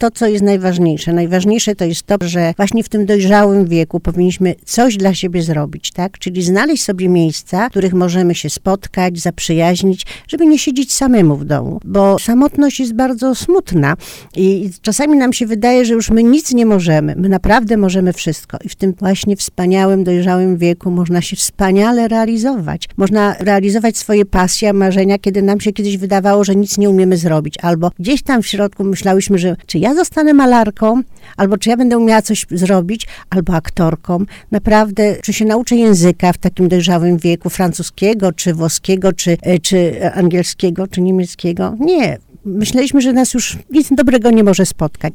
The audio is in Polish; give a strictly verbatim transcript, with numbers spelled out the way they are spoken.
to, co jest najważniejsze. Najważniejsze to jest to, że właśnie w tym dojrzałym wieku powinniśmy coś dla siebie zrobić, tak? Czyli znaleźć sobie miejsca, w których możemy się spotkać, zaprzyjaźnić, żeby nie siedzieć samemu w domu, bo samotność jest bardzo smutna i czasami nam się wydaje, że już my nic nie możemy. My naprawdę możemy wszystko i w tym właśnie wspaniałym, dojrzałym wieku można się wspaniale realizować. Można realizować swoje pasje, marzenia, kiedy nam się kiedyś wydawało, że nic nie umiemy zrobić, albo gdzieś tam w środku myślałyśmy, że czy ja zostanę malarką, albo czy ja będę umiała coś zrobić, albo aktorką. Naprawdę, czy się nauczę języka w takim dojrzałym wieku, francuskiego, czy włoskiego, czy, czy angielskiego, czy niemieckiego? Nie. Myśleliśmy, że nas już nic dobrego nie może spotkać.